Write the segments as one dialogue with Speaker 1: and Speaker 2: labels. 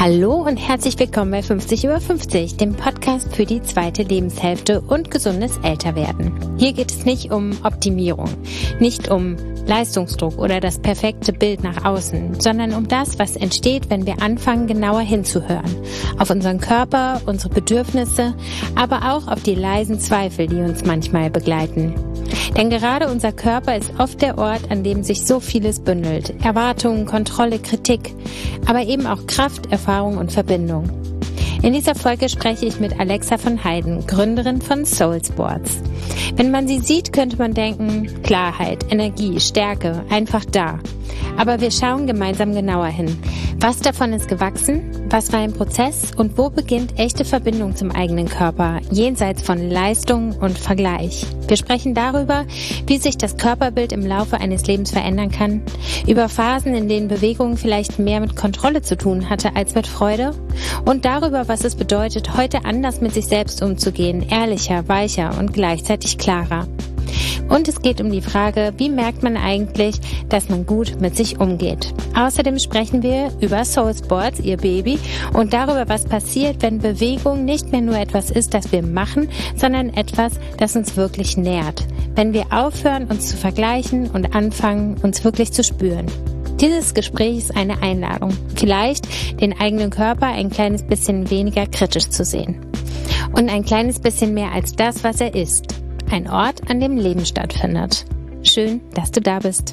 Speaker 1: Hallo und herzlich willkommen bei 50 über 50, dem Podcast für die zweite Lebenshälfte und gesundes Älterwerden. Hier geht es nicht um Optimierung, nicht um Leistungsdruck oder das perfekte Bild nach außen, sondern um das, was entsteht, wenn wir anfangen, genauer hinzuhören. Auf unseren Körper, unsere Bedürfnisse, aber auch auf die leisen Zweifel, die uns manchmal begleiten. Denn gerade unser Körper ist oft der Ort, an dem sich so vieles bündelt. Erwartungen, Kontrolle, Kritik, aber eben auch Kraft, Erfahrung und Verbindung. In dieser Folge spreche ich mit Alexa von Heiden, Gründerin von Soul Sports. Wenn man sie sieht, könnte man denken, Klarheit, Energie, Stärke, einfach da. Aber wir schauen gemeinsam genauer hin. Was davon ist gewachsen? Was war ein Prozess? Und wo beginnt echte Verbindung zum eigenen Körper, jenseits von Leistung und Vergleich? Wir sprechen darüber, wie sich das Körperbild im Laufe eines Lebens verändern kann, über Phasen, in denen Bewegung vielleicht mehr mit Kontrolle zu tun hatte als mit Freude und darüber, was es bedeutet, heute anders mit sich selbst umzugehen, ehrlicher, weicher und gleichzeitig klarer. Und es geht um die Frage, wie merkt man eigentlich, dass man gut mit sich umgeht. Außerdem sprechen wir über Soul Sports, ihr Baby, und darüber, was passiert, wenn Bewegung nicht mehr nur etwas ist, das wir machen, sondern etwas, das uns wirklich nährt. Wenn wir aufhören, uns zu vergleichen und anfangen, uns wirklich zu spüren. Dieses Gespräch ist eine Einladung, vielleicht den eigenen Körper ein kleines bisschen weniger kritisch zu sehen. Und ein kleines bisschen mehr als das, was er ist. Ein Ort, an dem Leben stattfindet. Schön, dass du da bist.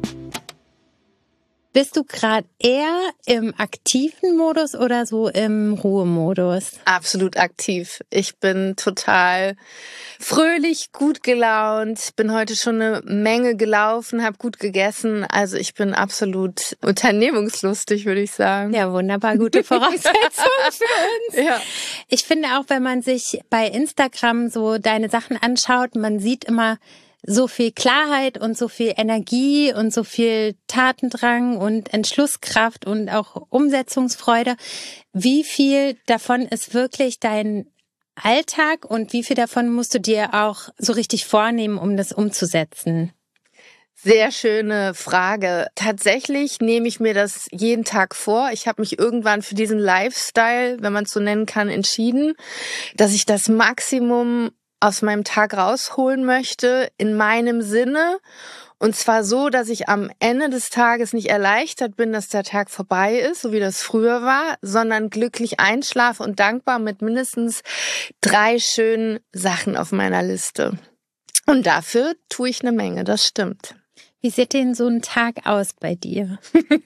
Speaker 1: Bist du gerade eher im aktiven Modus oder so im Ruhemodus?
Speaker 2: Absolut aktiv. Ich bin total fröhlich, gut gelaunt. Bin heute schon eine Menge gelaufen, habe gut gegessen. Also ich bin absolut unternehmungslustig, würde ich sagen.
Speaker 1: Ja, wunderbar, gute Voraussetzungen für uns.
Speaker 2: Ja.
Speaker 1: Ich finde auch, wenn man sich bei Instagram so deine Sachen anschaut, man sieht immer so viel Klarheit und so viel Energie und so viel Tatendrang und Entschlusskraft und auch Umsetzungsfreude. Wie viel davon ist wirklich dein Alltag und wie viel davon musst du dir auch so richtig vornehmen, um das umzusetzen?
Speaker 2: Sehr schöne Frage. Tatsächlich nehme ich mir das jeden Tag vor. Ich habe mich irgendwann für diesen Lifestyle, wenn man es so nennen kann, entschieden, dass ich das Maximum aus meinem Tag rausholen möchte, in meinem Sinne. Und zwar so, dass ich am Ende des Tages nicht erleichtert bin, dass der Tag vorbei ist, so wie das früher war, sondern glücklich einschlafe und dankbar mit mindestens 3 schönen Sachen auf meiner Liste. Und dafür tue ich eine Menge, das stimmt.
Speaker 1: Wie sieht denn so ein Tag aus bei dir?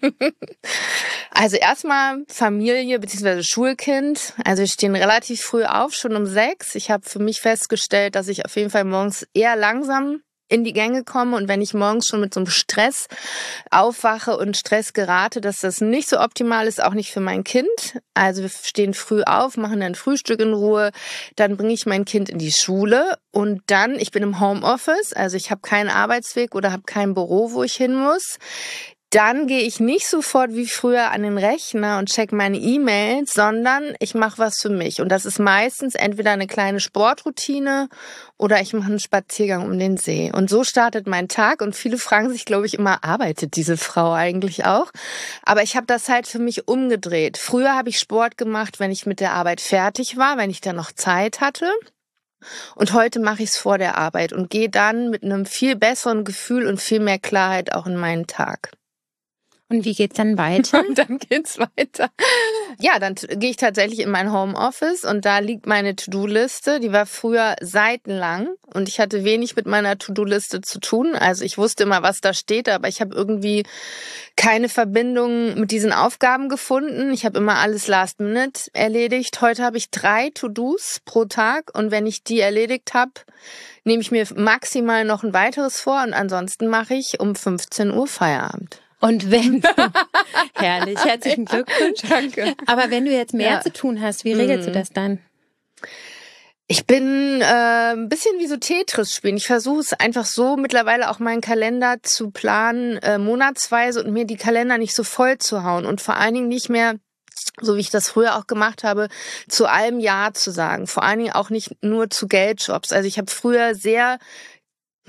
Speaker 2: Also erstmal Familie bzw. Schulkind. Also wir stehen relativ früh auf, schon um 6. Ich habe für mich festgestellt, dass ich auf jeden Fall morgens eher langsam in die Gänge komme und wenn ich morgens schon mit so einem Stress aufwache und Stress gerate, dass das nicht so optimal ist, auch nicht für mein Kind. Also wir stehen früh auf, machen dann Frühstück in Ruhe, dann bringe ich mein Kind in die Schule und dann, ich bin im Homeoffice, also ich habe keinen Arbeitsweg oder habe kein Büro, wo ich hin muss. Dann gehe ich nicht sofort wie früher an den Rechner und check meine E-Mails, sondern ich mache was für mich. Und das ist meistens entweder eine kleine Sportroutine oder ich mache einen Spaziergang um den See. Und so startet mein Tag. Und viele fragen sich, glaube ich, immer, arbeitet diese Frau eigentlich auch? Aber ich habe das halt für mich umgedreht. Früher habe ich Sport gemacht, wenn ich mit der Arbeit fertig war, wenn ich dann noch Zeit hatte. Und heute mache ich es vor der Arbeit und gehe dann mit einem viel besseren Gefühl und viel mehr Klarheit auch in meinen Tag.
Speaker 1: Und wie geht's dann weiter?
Speaker 2: Dann geht's weiter. Ja, dann gehe ich tatsächlich in mein Homeoffice und da liegt meine To-Do-Liste. Die war früher seitenlang und ich hatte wenig mit meiner To-Do-Liste zu tun. Also ich wusste immer, was da steht, aber ich habe irgendwie keine Verbindung mit diesen Aufgaben gefunden. Ich habe immer alles last minute erledigt. Heute habe ich 3 To-Dos pro Tag und wenn ich die erledigt habe, nehme ich mir maximal noch ein weiteres vor und ansonsten mache ich um 15 Uhr Feierabend.
Speaker 1: Und wenn du, herrlich, herzlichen Glückwunsch.
Speaker 2: Danke.
Speaker 1: Aber wenn du jetzt mehr zu tun hast, wie regelst du das dann?
Speaker 2: Ich bin ein bisschen wie so Tetris spielen. Ich versuche es einfach so mittlerweile auch meinen Kalender zu planen, monatsweise und mir die Kalender nicht so voll zu hauen und vor allen Dingen nicht mehr, so wie ich das früher auch gemacht habe, zu allem Ja zu sagen. Vor allen Dingen auch nicht nur zu Geldjobs. Also ich habe früher sehr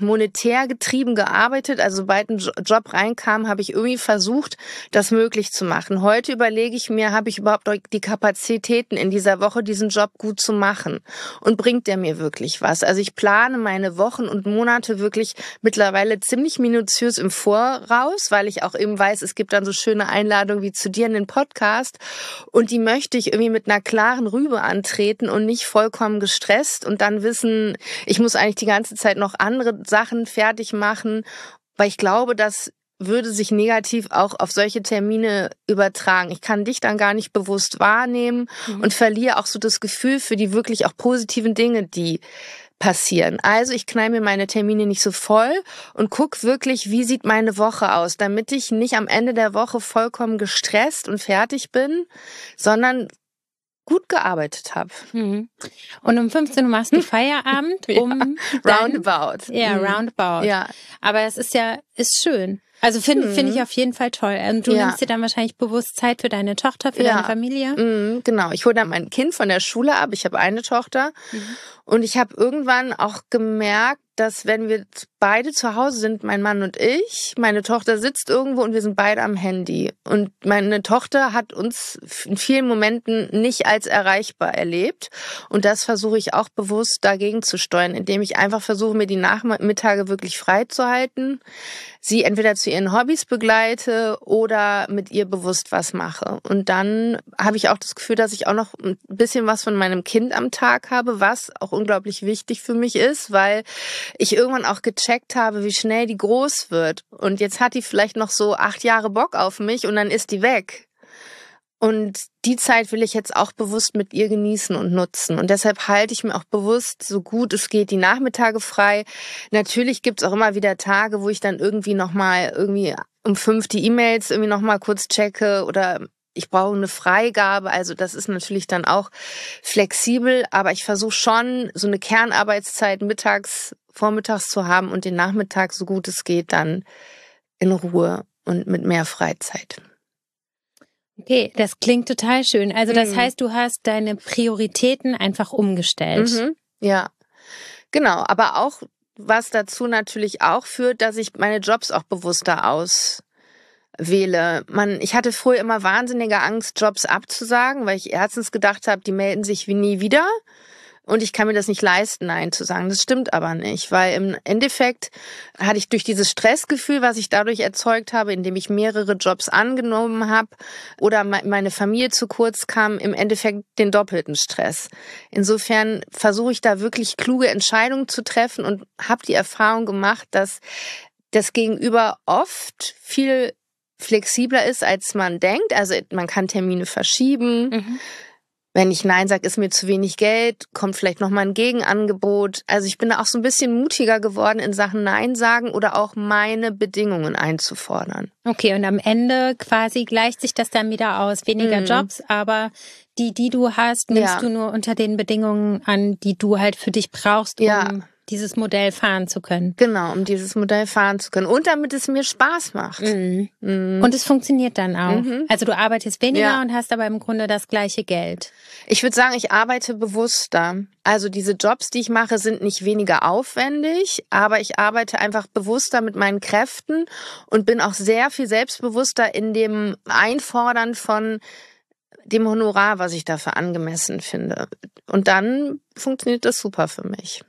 Speaker 2: monetär getrieben gearbeitet. Also sobald ein Job reinkam, habe ich irgendwie versucht, das möglich zu machen. Heute überlege ich mir, habe ich überhaupt die Kapazitäten in dieser Woche, diesen Job gut zu machen? Und bringt der mir wirklich was? Also ich plane meine Wochen und Monate wirklich mittlerweile ziemlich minutiös im Voraus, weil ich auch eben weiß, es gibt dann so schöne Einladungen wie zu dir in den Podcast. Und die möchte ich irgendwie mit einer klaren Rübe antreten und nicht vollkommen gestresst und dann wissen, ich muss eigentlich die ganze Zeit noch andere Sachen fertig machen, weil ich glaube, das würde sich negativ auch auf solche Termine übertragen. Ich kann dich dann gar nicht bewusst wahrnehmen und verliere auch so das Gefühl für die wirklich auch positiven Dinge, die passieren. Also ich knall mir meine Termine nicht so voll und guck wirklich, wie sieht meine Woche aus, damit ich nicht am Ende der Woche vollkommen gestresst und fertig bin, sondern gut gearbeitet habe.
Speaker 1: Und um 15 Uhr machst du Feierabend?
Speaker 2: Roundabout.
Speaker 1: Ja, roundabout.
Speaker 2: Ja.
Speaker 1: Aber es ist schön. Also finde ich auf jeden Fall toll. Und du nimmst dir dann wahrscheinlich bewusst Zeit für deine Tochter, für deine Familie?
Speaker 2: Genau. Ich hole dann mein Kind von der Schule ab. Ich habe eine Tochter. Und ich habe irgendwann auch gemerkt, dass wenn wir beide zu Hause sind, mein Mann und ich, meine Tochter sitzt irgendwo und wir sind beide am Handy. Und meine Tochter hat uns in vielen Momenten nicht als erreichbar erlebt. Und das versuche ich auch bewusst dagegen zu steuern, indem ich einfach versuche, mir die Nachmittage wirklich frei zu halten, sie entweder zu ihren Hobbys begleite oder mit ihr bewusst was mache. Und dann habe ich auch das Gefühl, dass ich auch noch ein bisschen was von meinem Kind am Tag habe, was auch unglaublich wichtig für mich ist, weil ich irgendwann auch gecheckt habe, wie schnell die groß wird. Und jetzt hat die vielleicht noch so 8 Jahre Bock auf mich und dann ist die weg. Und die Zeit will ich jetzt auch bewusst mit ihr genießen und nutzen. Und deshalb halte ich mir auch bewusst, so gut es geht, die Nachmittage frei. Natürlich gibt's auch immer wieder Tage, wo ich dann irgendwie um 5 die E-Mails irgendwie nochmal kurz checke oder ich brauche eine Freigabe. Also das ist natürlich dann auch flexibel. Aber ich versuche schon, so eine Kernarbeitszeit vormittags zu haben und den Nachmittag, so gut es geht, dann in Ruhe und mit mehr Freizeit.
Speaker 1: Okay, das klingt total schön. Also das heißt, du hast deine Prioritäten einfach umgestellt.
Speaker 2: Ja, genau. Aber auch, was dazu natürlich auch führt, dass ich meine Jobs auch bewusster auswähle. Ich hatte früher immer wahnsinnige Angst, Jobs abzusagen, weil ich erstens gedacht habe, die melden sich wie nie wieder. Und ich kann mir das nicht leisten, Nein zu sagen. Das stimmt aber nicht, weil im Endeffekt hatte ich durch dieses Stressgefühl, was ich dadurch erzeugt habe, indem ich mehrere Jobs angenommen habe oder meine Familie zu kurz kam, im Endeffekt den doppelten Stress. Insofern versuche ich da wirklich kluge Entscheidungen zu treffen und habe die Erfahrung gemacht, dass das Gegenüber oft viel flexibler ist, als man denkt. Also man kann Termine verschieben. Wenn ich Nein sage, ist mir zu wenig Geld, kommt vielleicht nochmal ein Gegenangebot. Also ich bin da auch so ein bisschen mutiger geworden in Sachen Nein sagen oder auch meine Bedingungen einzufordern.
Speaker 1: Okay, und am Ende quasi gleicht sich das dann wieder aus. Weniger Jobs, aber die du hast, nimmst du nur unter den Bedingungen an, die du halt für dich brauchst, um dieses Modell fahren zu können.
Speaker 2: Genau, um dieses Modell fahren zu können. Und damit es mir Spaß macht.
Speaker 1: Und es funktioniert dann auch. Also du arbeitest weniger und hast aber im Grunde das gleiche Geld.
Speaker 2: Ich würde sagen, ich arbeite bewusster. Also diese Jobs, die ich mache, sind nicht weniger aufwendig, aber ich arbeite einfach bewusster mit meinen Kräften und bin auch sehr viel selbstbewusster in dem Einfordern von dem Honorar, was ich dafür angemessen finde. Und dann funktioniert das super für mich.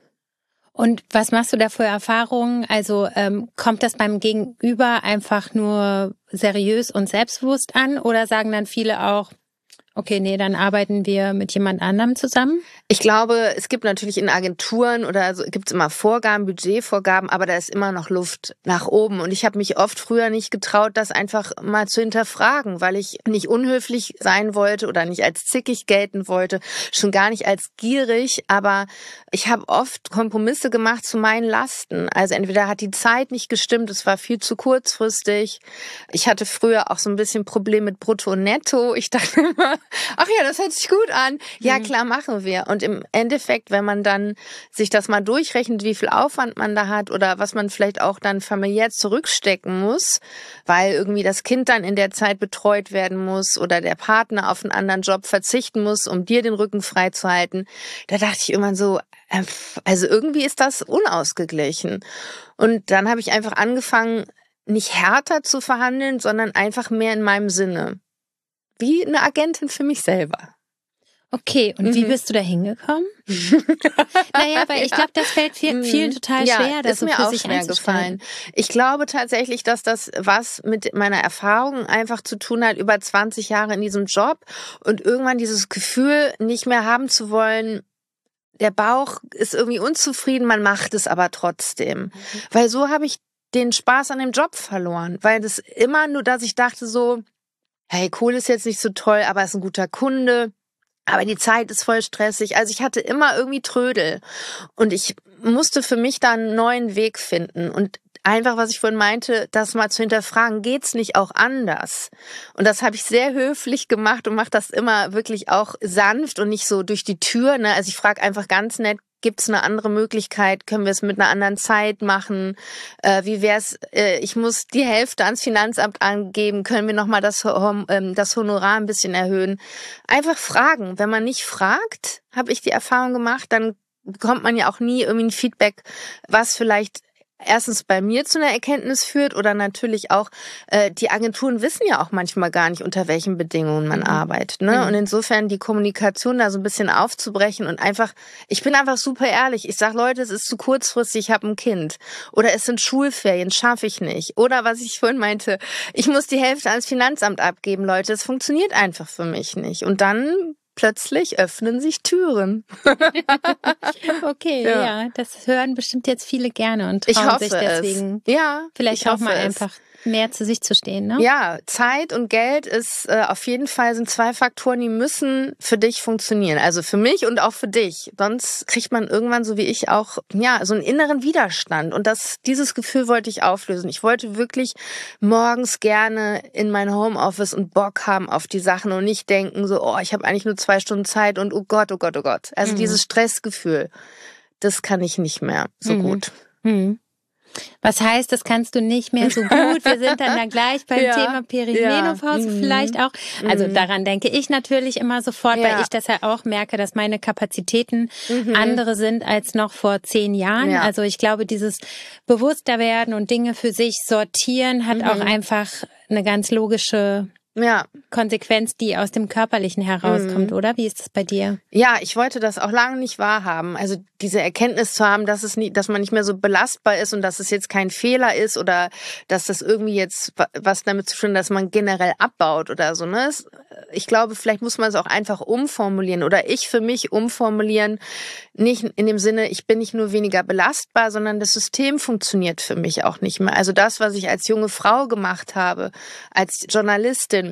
Speaker 1: Und was machst du da für Erfahrungen? Also kommt das beim Gegenüber einfach nur seriös und selbstbewusst an oder sagen dann viele auch, okay, nee, dann arbeiten wir mit jemand anderem zusammen?
Speaker 2: Ich glaube, es gibt natürlich in Agenturen oder so gibt's immer Vorgaben, Budgetvorgaben, aber da ist immer noch Luft nach oben. Und ich habe mich oft früher nicht getraut, das einfach mal zu hinterfragen, weil ich nicht unhöflich sein wollte oder nicht als zickig gelten wollte, schon gar nicht als gierig. Aber ich habe oft Kompromisse gemacht zu meinen Lasten. Also entweder hat die Zeit nicht gestimmt, es war viel zu kurzfristig. Ich hatte früher auch so ein bisschen Problem mit Brutto und Netto. Ich dachte immer, Ach ja, das hört sich gut an. Ja, klar, machen wir. Und im Endeffekt, wenn man dann sich das mal durchrechnet, wie viel Aufwand man da hat oder was man vielleicht auch dann familiär zurückstecken muss, weil irgendwie das Kind dann in der Zeit betreut werden muss oder der Partner auf einen anderen Job verzichten muss, um dir den Rücken frei zu halten, da dachte ich irgendwann so, also irgendwie ist das unausgeglichen. Und dann habe ich einfach angefangen, nicht härter zu verhandeln, sondern einfach mehr in meinem Sinne. Wie eine Agentin für mich selber.
Speaker 1: Okay, und wie bist du da hingekommen? Naja, weil ich glaube, das fällt vielen total schwer, das
Speaker 2: ist mir
Speaker 1: für
Speaker 2: auch
Speaker 1: sich
Speaker 2: schwer gefallen. Ich glaube tatsächlich, dass das was mit meiner Erfahrung einfach zu tun hat, über 20 Jahre in diesem Job und irgendwann dieses Gefühl nicht mehr haben zu wollen, der Bauch ist irgendwie unzufrieden, man macht es aber trotzdem. Weil so habe ich den Spaß an dem Job verloren. Weil das immer nur, dass ich dachte so, hey, Kohle ist jetzt nicht so toll, aber ist ein guter Kunde. Aber die Zeit ist voll stressig. Also ich hatte immer irgendwie Trödel. Und ich musste für mich da einen neuen Weg finden. Und einfach, was ich vorhin meinte, das mal zu hinterfragen, geht's nicht auch anders? Und das habe ich sehr höflich gemacht und mache das immer wirklich auch sanft und nicht so durch die Tür. Ne? Also ich frage einfach ganz nett, gibt's eine andere Möglichkeit? Können wir es mit einer anderen Zeit machen? Wie wär's? Ich muss die Hälfte ans Finanzamt angeben. Können wir nochmal das Honorar ein bisschen erhöhen? Einfach fragen. Wenn man nicht fragt, habe ich die Erfahrung gemacht, dann bekommt man ja auch nie irgendwie ein Feedback, was vielleicht erstens bei mir zu einer Erkenntnis führt oder natürlich auch, die Agenturen wissen ja auch manchmal gar nicht, unter welchen Bedingungen man arbeitet. Ne? Und insofern die Kommunikation da so ein bisschen aufzubrechen und einfach, ich bin einfach super ehrlich. Ich sage, Leute, es ist zu kurzfristig, ich habe ein Kind. Oder es sind Schulferien, schaffe ich nicht. Oder was ich vorhin meinte, ich muss die Hälfte ans Finanzamt abgeben, Leute. Es funktioniert einfach für mich nicht. Und dann plötzlich öffnen sich Türen.
Speaker 1: Okay, ja, das hören bestimmt jetzt viele gerne und trauen sich deswegen vielleicht auch mal einfach mehr zu sich zu stehen, ne?
Speaker 2: Ja, Zeit und Geld ist auf jeden Fall sind 2 Faktoren, die müssen für dich funktionieren. Also für mich und auch für dich. Sonst kriegt man irgendwann, so wie ich auch, so einen inneren Widerstand. Und dieses Gefühl wollte ich auflösen. Ich wollte wirklich morgens gerne in mein Homeoffice und Bock haben auf die Sachen und nicht denken so, oh, ich habe eigentlich nur 2 Stunden Zeit und oh Gott, oh Gott, oh Gott. Also dieses Stressgefühl, das kann ich nicht mehr so gut.
Speaker 1: Was heißt, das kannst du nicht mehr so gut? Wir sind dann da gleich beim Thema Perimenopause vielleicht auch. Also daran denke ich natürlich immer sofort, weil ich das ja auch merke, dass meine Kapazitäten andere sind als noch vor 10 Jahren. Ja. Also ich glaube, dieses Bewussterwerden und Dinge für sich sortieren hat auch einfach eine ganz logische Konsequenz, die aus dem Körperlichen herauskommt, oder? Wie ist das bei dir?
Speaker 2: Ja, ich wollte das auch lange nicht wahrhaben. Also diese Erkenntnis zu haben, dass man nicht mehr so belastbar ist und dass es jetzt kein Fehler ist oder dass das irgendwie jetzt was damit zu tun hat, dass man generell abbaut oder so. Ne? Ich glaube, vielleicht muss man es auch einfach umformulieren oder ich für mich umformulieren. Nicht in dem Sinne, ich bin nicht nur weniger belastbar, sondern das System funktioniert für mich auch nicht mehr. Also das, was ich als junge Frau gemacht habe, als Journalistin,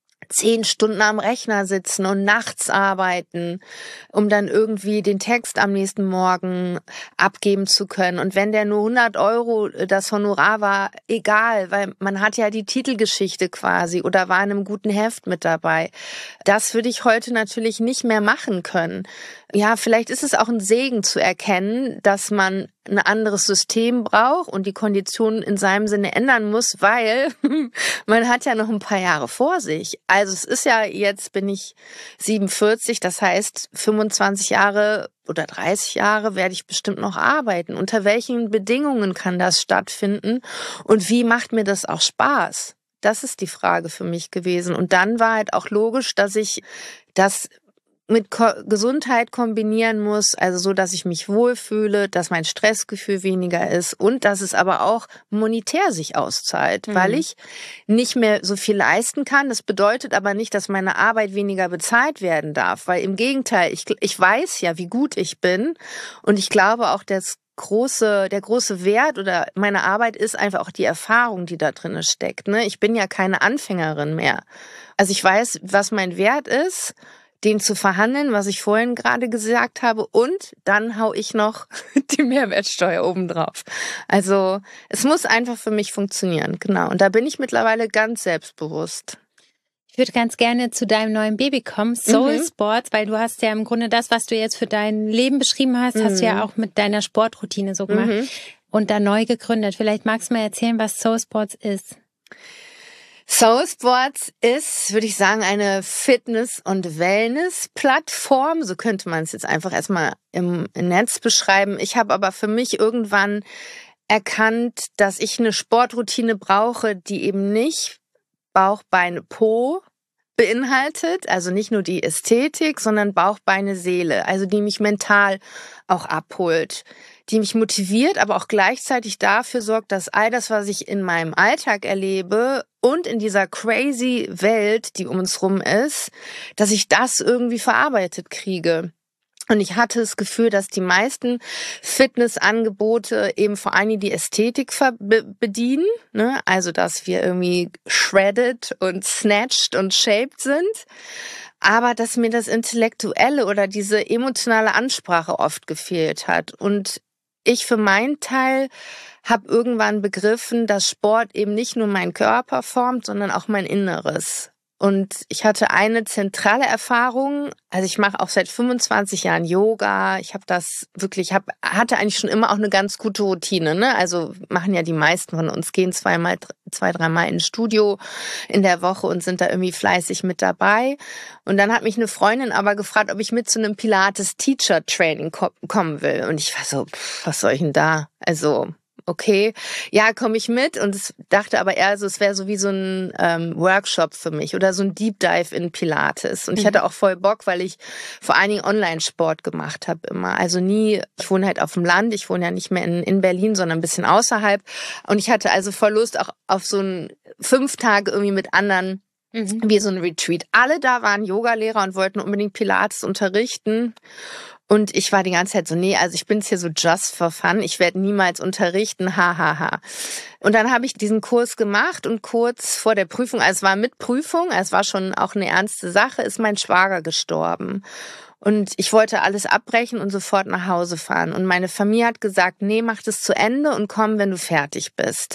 Speaker 2: 10 Stunden am Rechner sitzen und nachts arbeiten, um dann irgendwie den Text am nächsten Morgen abgeben zu können. Und wenn der nur 100 € das Honorar war, egal, weil man hat ja die Titelgeschichte quasi oder war in einem guten Heft mit dabei. Das würde ich heute natürlich nicht mehr machen können. Ja, vielleicht ist es auch ein Segen zu erkennen, dass man ein anderes System braucht und die Konditionen in seinem Sinne ändern muss, weil man hat ja noch ein paar Jahre vor sich. Also es ist ja, jetzt bin ich 47, das heißt 25 Jahre oder 30 Jahre werde ich bestimmt noch arbeiten. Unter welchen Bedingungen kann das stattfinden und wie macht mir das auch Spaß? Das ist die Frage für mich gewesen. Und dann war halt auch logisch, dass ich das mit Gesundheit kombinieren muss, also so, dass ich mich wohlfühle, dass mein Stressgefühl weniger ist und dass es aber auch monetär sich auszahlt, weil ich nicht mehr so viel leisten kann. Das bedeutet aber nicht, dass meine Arbeit weniger bezahlt werden darf, weil im Gegenteil, ich weiß ja, wie gut ich bin und ich glaube auch, der große Wert oder meine Arbeit ist einfach auch die Erfahrung, die da drin steckt. Ne? Ich bin ja keine Anfängerin mehr. Also ich weiß, was mein Wert ist, den zu verhandeln, was ich vorhin gerade gesagt habe, und dann hau ich noch die Mehrwertsteuer obendrauf. Also es muss einfach für mich funktionieren, genau. Und da bin ich mittlerweile ganz selbstbewusst.
Speaker 1: Ich würde ganz gerne zu deinem neuen Baby kommen, Soul Sports, weil du hast ja im Grunde das, was du jetzt für dein Leben beschrieben hast, hast du ja auch mit deiner Sportroutine so gemacht und da neu gegründet. Vielleicht magst du mal erzählen, was Soul Sports ist.
Speaker 2: Soul Sports ist, würde ich sagen, eine Fitness- und Wellness-Plattform. So könnte man es jetzt einfach erstmal im Netz beschreiben. Ich habe aber für mich irgendwann erkannt, dass ich eine Sportroutine brauche, die eben nicht Bauch, Beine, Po beinhaltet, also nicht nur die Ästhetik, sondern Bauch, Beine, Seele, also die mich mental auch abholt, die mich motiviert, aber auch gleichzeitig dafür sorgt, dass all das, was ich in meinem Alltag erlebe und in dieser crazy Welt, die um uns rum ist, dass ich das irgendwie verarbeitet kriege. Und ich hatte das Gefühl, dass die meisten Fitnessangebote eben vor allem die Ästhetik bedienen, ne? Also, dass wir irgendwie shredded und snatched und shaped sind. Aber dass mir das Intellektuelle oder diese emotionale Ansprache oft gefehlt hat. Und ich für meinen Teil habe irgendwann begriffen, dass Sport eben nicht nur meinen Körper formt, sondern auch mein Inneres. Und ich hatte eine zentrale Erfahrung, also ich mache auch seit 25 Jahren Yoga, ich habe das wirklich, hatte eigentlich schon immer auch eine ganz gute Routine, ne? Also machen ja die meisten von uns, gehen 2-3 Mal ins Studio in der Woche und sind da irgendwie fleißig mit dabei. Und dann hat mich eine Freundin aber gefragt, ob ich mit zu einem Pilates-Teacher-Training kommen will. Und ich war so, was soll ich denn da? Also okay, ja, komme ich mit und dachte aber eher so, es wäre so wie so ein Workshop für mich oder so ein Deep Dive in Pilates. Und ich hatte auch voll Bock, weil ich vor allen Dingen Online-Sport gemacht habe immer. Also nie, ich wohne halt auf dem Land, ich wohne ja nicht mehr in Berlin, sondern ein bisschen außerhalb. Und ich hatte also voll Lust auch auf so ein 5 Tage irgendwie mit anderen, wie so ein Retreat. Alle da waren Yogalehrer und wollten unbedingt Pilates unterrichten. Und ich war die ganze Zeit so, nee, also ich bin's hier so just for fun, ich werde niemals unterrichten, hahaha. Und dann habe ich diesen Kurs gemacht und kurz vor der Prüfung, also es war mit Prüfung, also es war schon auch eine ernste Sache, ist mein Schwager gestorben. Und ich wollte alles abbrechen und sofort nach Hause fahren. Und meine Familie hat gesagt, nee, mach das zu Ende und komm, wenn du fertig bist.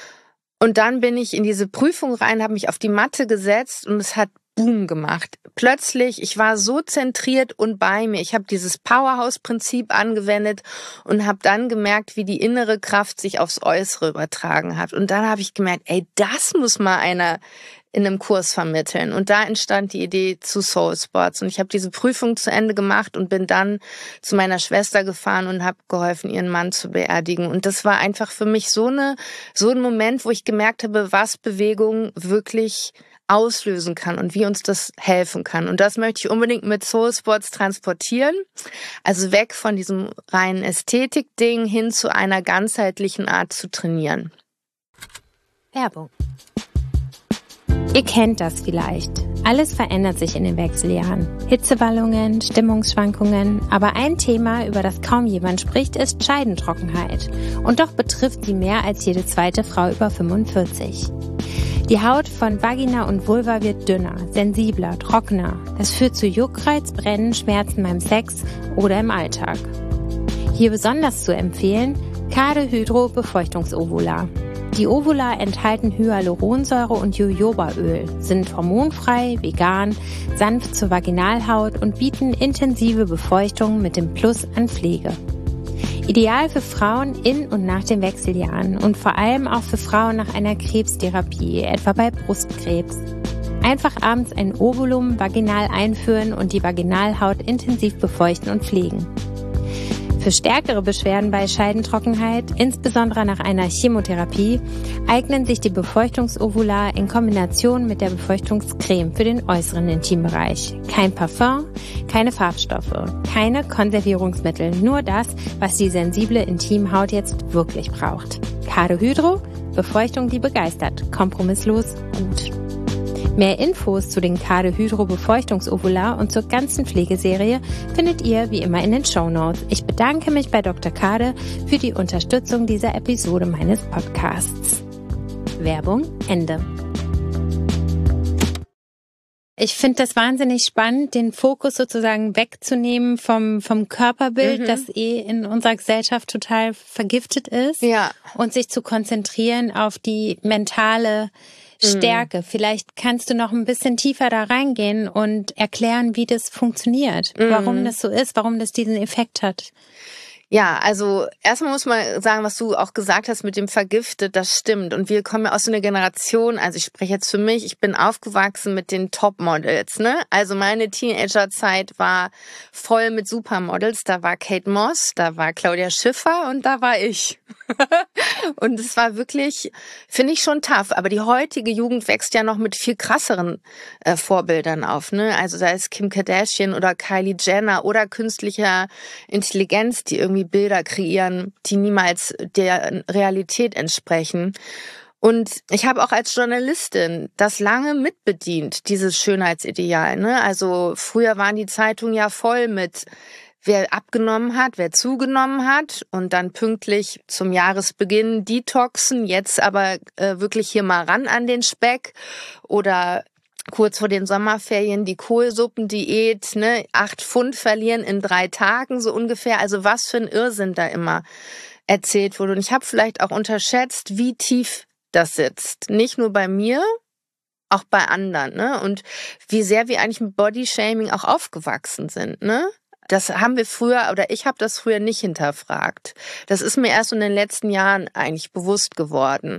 Speaker 2: Und dann bin ich in diese Prüfung rein, habe mich auf die Matte gesetzt und es hat Boom gemacht. Plötzlich, ich war so zentriert und bei mir. Ich habe dieses Powerhouse-Prinzip angewendet und habe dann gemerkt, wie die innere Kraft sich aufs Äußere übertragen hat. Und dann habe ich gemerkt, ey, das muss mal einer in einem Kurs vermitteln. Und da entstand die Idee zu Soul Sports. Und ich habe diese Prüfung zu Ende gemacht und bin dann zu meiner Schwester gefahren und habe geholfen, ihren Mann zu beerdigen. Und das war einfach für mich so ein Moment, wo ich gemerkt habe, was Bewegung wirklich auslösen kann und wie uns das helfen kann. Und das möchte ich unbedingt mit Soul Sports transportieren. Also weg von diesem reinen Ästhetik-Ding hin zu einer ganzheitlichen Art zu trainieren.
Speaker 1: Werbung. Ihr kennt das vielleicht. Alles verändert sich in den Wechseljahren. Hitzewallungen, Stimmungsschwankungen. Aber ein Thema, über das kaum jemand spricht, ist Scheidentrockenheit. Und doch betrifft sie mehr als jede zweite Frau über 45. Die Haut von Vagina und Vulva wird dünner, sensibler, trockener. Das führt zu Juckreiz, Brennen, Schmerzen beim Sex oder im Alltag. Hier besonders zu empfehlen, Kade-Hydro-Befeuchtungsovula. Die Ovula enthalten Hyaluronsäure und Jojobaöl, sind hormonfrei, vegan, sanft zur Vaginalhaut und bieten intensive Befeuchtung mit dem Plus an Pflege. Ideal für Frauen in und nach den Wechseljahren und vor allem auch für Frauen nach einer Krebstherapie, etwa bei Brustkrebs. Einfach abends ein Ovulum vaginal einführen und die Vaginalhaut intensiv befeuchten und pflegen. Für stärkere Beschwerden bei Scheidentrockenheit, insbesondere nach einer Chemotherapie, eignen sich die Befeuchtungsovula in Kombination mit der Befeuchtungscreme für den äußeren Intimbereich. Kein Parfum, keine Farbstoffe, keine Konservierungsmittel, nur das, was die sensible Intimhaut jetzt wirklich braucht. Kade-Hydro, Befeuchtung, die begeistert, kompromisslos gut. Mehr Infos zu den Kade-Hydro-Befeuchtungsovula und zur ganzen Pflegeserie findet ihr wie immer in den Shownotes. Ich bedanke mich bei Dr. Kade für die Unterstützung dieser Episode meines Podcasts. Werbung Ende. Ich finde das wahnsinnig spannend, den Fokus sozusagen wegzunehmen vom Körperbild, das in unserer Gesellschaft total vergiftet ist.
Speaker 2: Ja.
Speaker 1: Und sich zu konzentrieren auf die mentale Stärke. Vielleicht kannst du noch ein bisschen tiefer da reingehen und erklären, wie das funktioniert, warum das so ist, warum das diesen Effekt hat.
Speaker 2: Ja, also erstmal muss man sagen, was du auch gesagt hast mit dem Vergiftet, das stimmt. Und wir kommen ja aus so einer Generation, also ich spreche jetzt für mich, ich bin aufgewachsen mit den Topmodels, ne? Also meine Teenagerzeit war voll mit Supermodels. Da war Kate Moss, da war Claudia Schiffer und da war ich. Und es war wirklich, finde ich, schon tough. Aber die heutige Jugend wächst ja noch mit viel krasseren Vorbildern auf, ne? Also da ist Kim Kardashian oder Kylie Jenner oder künstlicher Intelligenz, die irgendwie Bilder kreieren, die niemals der Realität entsprechen. Und ich habe auch als Journalistin das lange mitbedient, dieses Schönheitsideal, ne? Also früher waren die Zeitungen ja voll mit wer abgenommen hat, wer zugenommen hat und dann pünktlich zum Jahresbeginn detoxen, jetzt aber wirklich hier mal ran an den Speck oder kurz vor den Sommerferien die Kohlsuppendiät, ne, 8 Pfund verlieren in 3 Tagen so ungefähr. Also was für ein Irrsinn da immer erzählt wurde. Und ich habe vielleicht auch unterschätzt, wie tief das sitzt. Nicht nur bei mir, auch bei anderen, ne? Und wie sehr wir eigentlich mit Bodyshaming auch aufgewachsen sind, ne? Das haben wir früher, oder ich habe das früher nicht hinterfragt. Das ist mir erst in den letzten Jahren eigentlich bewusst geworden.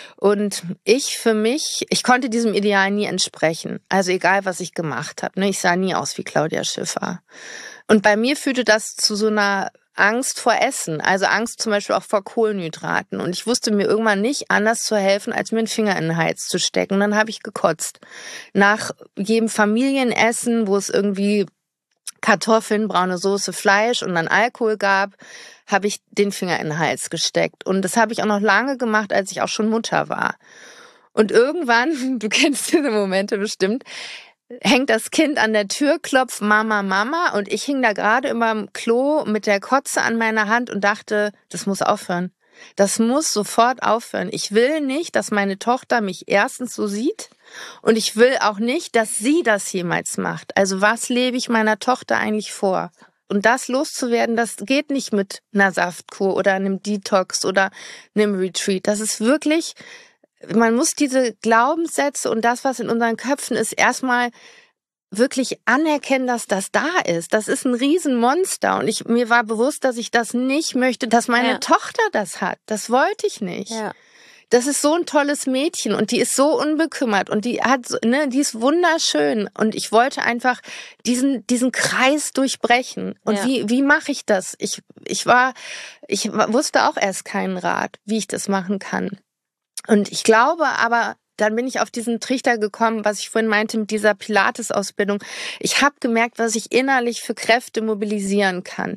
Speaker 2: Und ich für mich, ich konnte diesem Ideal nie entsprechen. Also egal, was ich gemacht habe, ne? Ich sah nie aus wie Claudia Schiffer. Und bei mir führte das zu so einer Angst vor Essen, also Angst zum Beispiel auch vor Kohlenhydraten. Und ich wusste mir irgendwann nicht anders zu helfen, als mir einen Finger in den Hals zu stecken. Und dann habe ich gekotzt. Nach jedem Familienessen, wo es irgendwie Kartoffeln, braune Soße, Fleisch und dann Alkohol gab, habe ich den Finger in den Hals gesteckt. Und das habe ich auch noch lange gemacht, als ich auch schon Mutter war. Und irgendwann, du kennst diese Momente bestimmt, hängt das Kind an der Tür, klopft Mama, Mama und ich hing da gerade immer im Klo mit der Kotze an meiner Hand und dachte, das muss aufhören. Das muss sofort aufhören. Ich will nicht, dass meine Tochter mich erstens so sieht und ich will auch nicht, dass sie das jemals macht. Also was lebe ich meiner Tochter eigentlich vor? Und das loszuwerden, das geht nicht mit einer Saftkur oder einem Detox oder einem Retreat. Das ist wirklich, man muss diese Glaubenssätze und das, was in unseren Köpfen ist, erstmal wirklich anerkennen, dass das da ist. Das ist ein Riesenmonster. Und mir war bewusst, dass ich das nicht möchte, dass meine Tochter das hat. Das wollte ich nicht. Ja. Das ist so ein tolles Mädchen und die ist so unbekümmert und die hat, ne, die ist wunderschön. Und ich wollte einfach diesen Kreis durchbrechen. Und wie mache ich das? Ich wusste auch erst keinen Rat, wie ich das machen kann. Und ich glaube aber, dann bin ich auf diesen Trichter gekommen, was ich vorhin meinte mit dieser Pilates-Ausbildung. Ich habe gemerkt, was ich innerlich für Kräfte mobilisieren kann.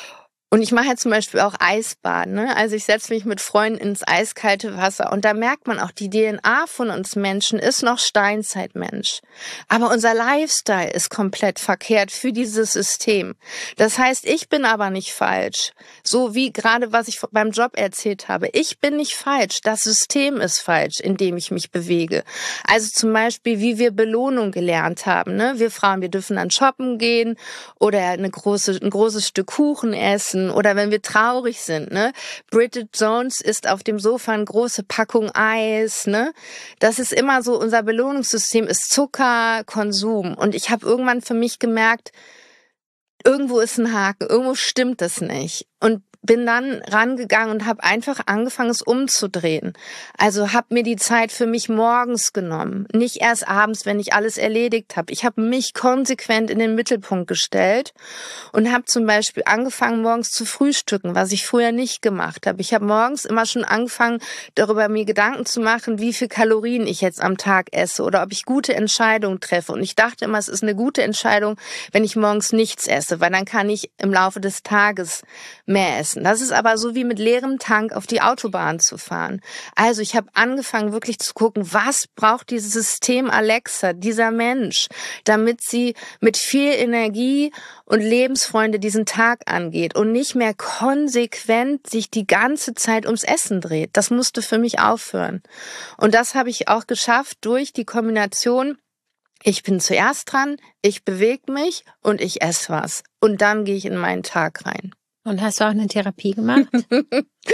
Speaker 2: Und ich mache ja zum Beispiel auch Eisbaden, ne? Also ich setze mich mit Freunden ins eiskalte Wasser und da merkt man auch, die DNA von uns Menschen ist noch Steinzeitmensch. Aber unser Lifestyle ist komplett verkehrt für dieses System. Das heißt, ich bin aber nicht falsch. So wie gerade, was ich beim Job erzählt habe. Ich bin nicht falsch. Das System ist falsch, in dem ich mich bewege. Also zum Beispiel, wie wir Belohnung gelernt haben, ne? Wir Frauen, wir dürfen dann shoppen gehen oder ein großes Stück Kuchen essen. Oder wenn wir traurig sind, ne? Bridget Jones isst auf dem Sofa eine große Packung Eis, ne? Das ist immer so, unser Belohnungssystem ist Zucker, Konsum. Und ich habe irgendwann für mich gemerkt, irgendwo ist ein Haken, irgendwo stimmt das nicht. Und bin dann rangegangen und habe einfach angefangen, es umzudrehen. Also habe mir die Zeit für mich morgens genommen, nicht erst abends, wenn ich alles erledigt habe. Ich habe mich konsequent in den Mittelpunkt gestellt und habe zum Beispiel angefangen, morgens zu frühstücken, was ich früher nicht gemacht habe. Ich habe morgens immer schon angefangen, darüber mir Gedanken zu machen, wie viel Kalorien ich jetzt am Tag esse oder ob ich gute Entscheidungen treffe. Und ich dachte immer, es ist eine gute Entscheidung, wenn ich morgens nichts esse, weil dann kann ich im Laufe des Tages mehr essen. Das ist aber so wie mit leerem Tank auf die Autobahn zu fahren. Also ich habe angefangen wirklich zu gucken, was braucht dieses System Alexa, dieser Mensch, damit sie mit viel Energie und Lebensfreude diesen Tag angeht und nicht mehr konsequent sich die ganze Zeit ums Essen dreht. Das musste für mich aufhören. Und das habe ich auch geschafft durch die Kombination, ich bin zuerst dran, ich bewege mich und ich esse was. Und dann gehe ich in meinen Tag rein.
Speaker 1: Und hast du auch eine Therapie gemacht?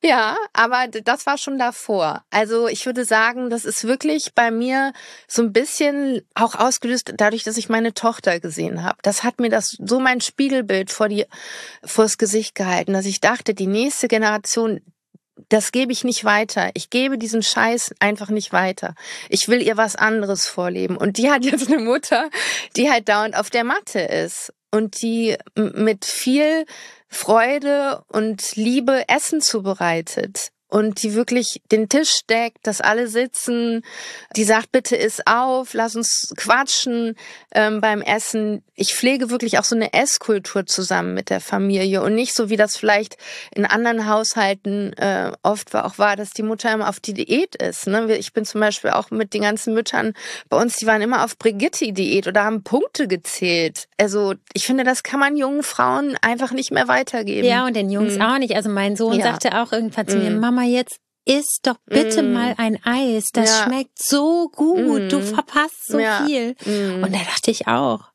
Speaker 2: Ja, aber das war schon davor. Also ich würde sagen, das ist wirklich bei mir so ein bisschen auch ausgelöst dadurch, dass ich meine Tochter gesehen habe. Das hat mir das so mein Spiegelbild vors Gesicht gehalten, dass ich dachte, die nächste Generation, das gebe ich nicht weiter. Ich gebe diesen Scheiß einfach nicht weiter. Ich will ihr was anderes vorleben. Und die hat jetzt eine Mutter, die halt dauernd auf der Matte ist und die mit viel Freude und Liebe Essen zubereitet und die wirklich den Tisch deckt, dass alle sitzen, die sagt, bitte iss auf, lass uns quatschen beim Essen. Ich pflege wirklich auch so eine Esskultur zusammen mit der Familie und nicht so, wie das vielleicht in anderen Haushalten oft war, dass die Mutter immer auf die Diät ist. Ne? Ich bin zum Beispiel auch mit den ganzen Müttern bei uns, die waren immer auf Brigitte-Diät oder haben Punkte gezählt. Also ich finde, das kann man jungen Frauen einfach nicht mehr weitergeben.
Speaker 1: Ja, und den Jungs auch nicht. Also mein Sohn sagte auch irgendwann zu mir, Mama, jetzt iss doch bitte mal ein Eis. Das schmeckt so gut. Du verpasst so viel. Und da dachte ich auch,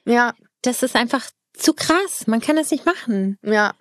Speaker 1: das ist einfach zu krass. Man kann das nicht machen.
Speaker 2: Ja.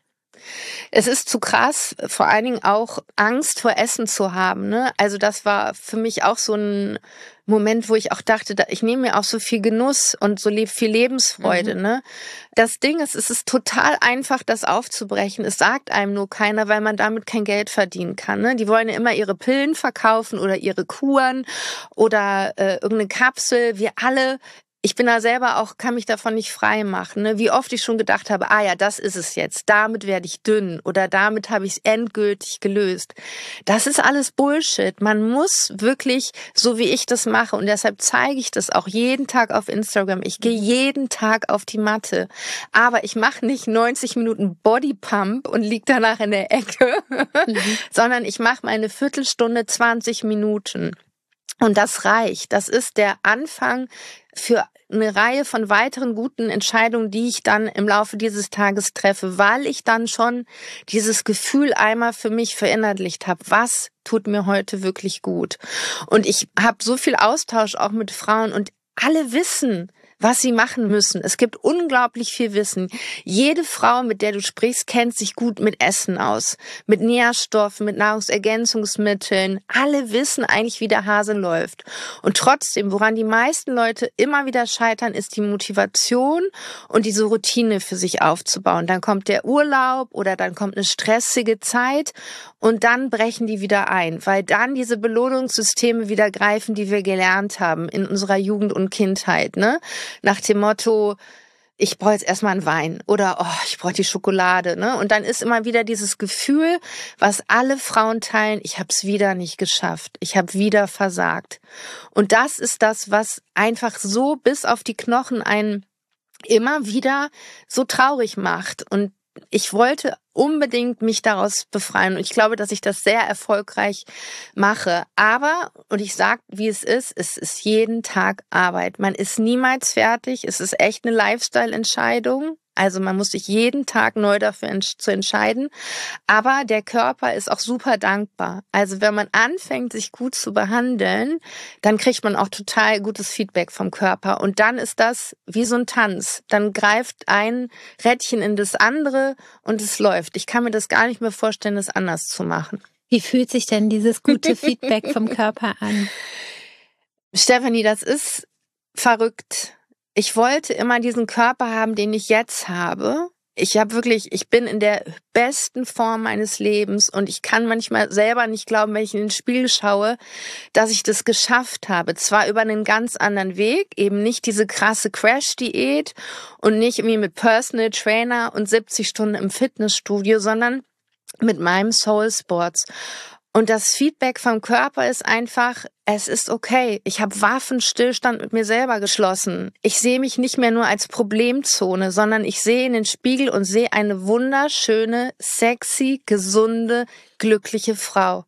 Speaker 2: Es ist zu krass, vor allen Dingen auch Angst vor Essen zu haben. Ne? Also das war für mich auch so ein Moment, wo ich auch dachte, ich nehme mir auch so viel Genuss und so viel Lebensfreude. Ne? Das Ding ist, es ist total einfach, das aufzubrechen. Es sagt einem nur keiner, weil man damit kein Geld verdienen kann. Ne? Die wollen ja immer ihre Pillen verkaufen oder ihre Kuren oder irgendeine Kapsel. Wir alle. Ich bin da selber auch, kann mich davon nicht frei machen. Ne? Wie oft ich schon gedacht habe, ja, das ist es jetzt. Damit werde ich dünn oder damit habe ich es endgültig gelöst. Das ist alles Bullshit. Man muss wirklich, so wie ich das mache, und deshalb zeige ich das auch jeden Tag auf Instagram. Ich gehe jeden Tag auf die Matte. Aber ich mache nicht 90 Minuten Bodypump und liege danach in der Ecke, sondern ich mache meine Viertelstunde, 20 Minuten. Und das reicht. Das ist der Anfang für eine Reihe von weiteren guten Entscheidungen, die ich dann im Laufe dieses Tages treffe, weil ich dann schon dieses Gefühl einmal für mich verinnerlicht habe, was tut mir heute wirklich gut. Und ich habe so viel Austausch auch mit Frauen und alle wissen, was sie machen müssen. Es gibt unglaublich viel Wissen. Jede Frau, mit der du sprichst, kennt sich gut mit Essen aus, mit Nährstoffen, mit Nahrungsergänzungsmitteln. Alle wissen eigentlich, wie der Hase läuft. Und trotzdem, woran die meisten Leute immer wieder scheitern, ist die Motivation und diese Routine für sich aufzubauen. Dann kommt der Urlaub oder dann kommt eine stressige Zeit und dann brechen die wieder ein, weil dann diese Belohnungssysteme wieder greifen, die wir gelernt haben in unserer Jugend und Kindheit, ne? Nach dem Motto, ich brauche jetzt erstmal einen Wein oder ich brauche die Schokolade. Ne? Und dann ist immer wieder dieses Gefühl, was alle Frauen teilen, ich habe es wieder nicht geschafft, ich habe wieder versagt. Und das ist das, was einfach so bis auf die Knochen einen immer wieder so traurig macht. Und ich wollte unbedingt mich daraus befreien. Und ich glaube, dass ich das sehr erfolgreich mache. Aber, und ich sage, wie es ist jeden Tag Arbeit. Man ist niemals fertig. Es ist echt eine Lifestyle-Entscheidung. Also man muss sich jeden Tag neu dafür zu entscheiden. Aber der Körper ist auch super dankbar. Also wenn man anfängt, sich gut zu behandeln, dann kriegt man auch total gutes Feedback vom Körper. Und dann ist das wie so ein Tanz. Dann greift ein Rädchen in das andere und es läuft. Ich kann mir das gar nicht mehr vorstellen, das anders zu machen.
Speaker 1: Wie fühlt sich denn dieses gute Feedback vom Körper an?
Speaker 2: Stefanie, das ist verrückt. Ich wollte immer diesen Körper haben, den ich jetzt habe. Ich bin in der besten Form meines Lebens und ich kann manchmal selber nicht glauben, wenn ich in den Spiegel schaue, dass ich das geschafft habe. Zwar über einen ganz anderen Weg, eben nicht diese krasse Crash-Diät und nicht irgendwie mit Personal Trainer und 70 Stunden im Fitnessstudio, sondern mit meinem Soul Sports. Und das Feedback vom Körper ist einfach, es ist okay. Ich habe Waffenstillstand mit mir selber geschlossen. Ich sehe mich nicht mehr nur als Problemzone, sondern ich sehe in den Spiegel und sehe eine wunderschöne, sexy, gesunde, glückliche Frau.